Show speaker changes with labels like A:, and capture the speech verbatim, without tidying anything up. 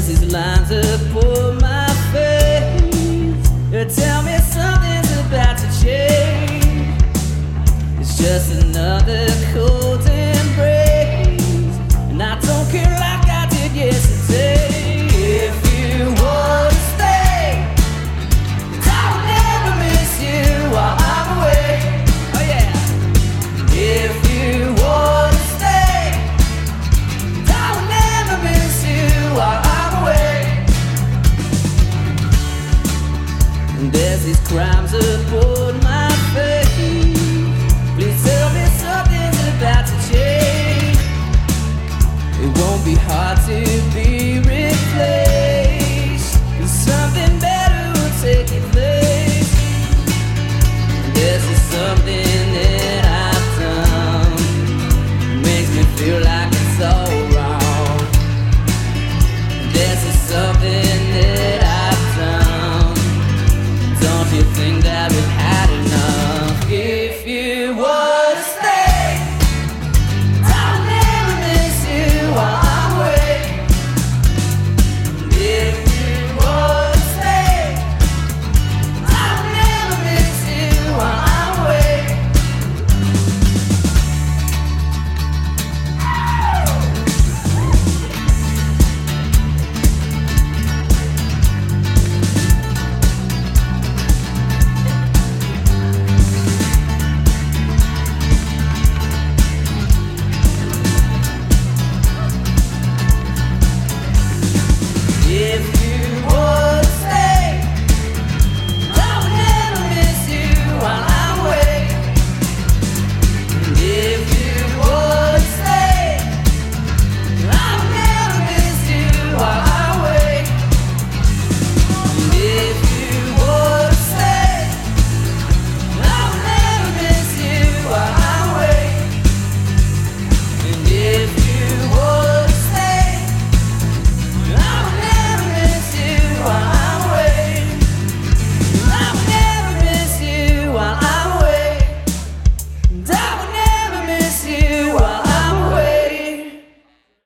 A: There's these lines upon my face that tell me something's about to change. It's just another cold embrace, and I don't care like I did yesterday. If you wanna stay, 'cause I will never miss you while I'm away. Oh yeah. If you wanna stay, 'cause I will never miss you while I'm away. And there's these crimes upon my face. Please tell me something's about to change. It won't be hard to be replaced, and something better will take its place. This is something that I've done, makes me feel like it's all wrong. This is something that I've done. Don't you think that we've had enough?